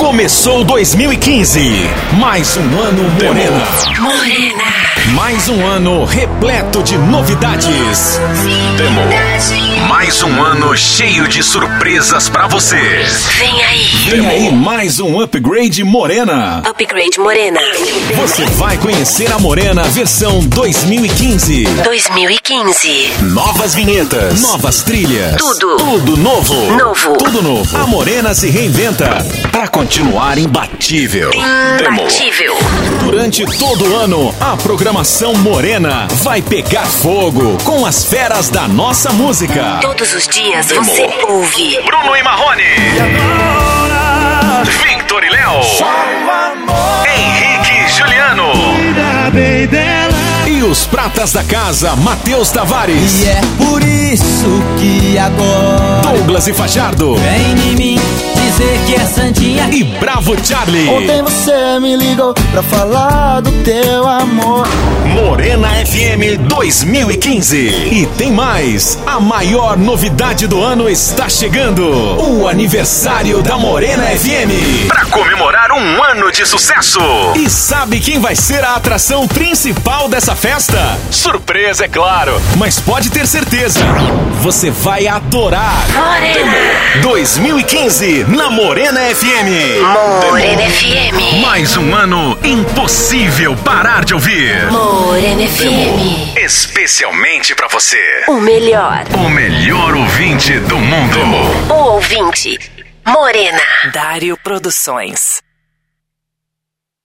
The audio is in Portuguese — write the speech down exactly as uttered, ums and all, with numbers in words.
Começou dois mil e quinze, mais um ano Morena. Morena. Mais um ano repleto de novidades. Demo. Mais um ano cheio de surpresas pra você. Vem aí. Vem aí mais um Upgrade Morena. Upgrade Morena. Você vai conhecer a Morena versão dois mil e quinze. dois mil e quinze. Novas vinhetas, novas trilhas. Tudo. Tudo novo. Novo. Tudo novo. A Morena se reinventa pra continuar imbatível. Imbatível. Durante todo o ano, a programação Morena vai pegar fogo com as feras da nossa música. Todos os dias você ouve Bruno e Marrone. Victor e Léo. Henrique e Juliano. E os pratas da casa, Matheus Tavares. E é por isso que agora Douglas e Fajardo. vem em mim dizer que é santinha. E Bravo Charlie. Ontem você me ligou pra falar do teu amor. Morena F M dois mil e quinze. E tem mais. A maior novidade do ano está chegando. O aniversário da Morena F M. Pra comemorar um ano de sucesso. E sabe quem vai ser a atração principal dessa festa? Surpresa, é claro. Mas pode ter certeza. Você vai adorar. Morena. dois mil e quinze na Morena F M. Morena F M. Mais um ano impossível parar de ouvir. Morena F M. Especialmente pra você. O melhor. O melhor ouvinte do mundo. O ouvinte. Morena. Dário Produções.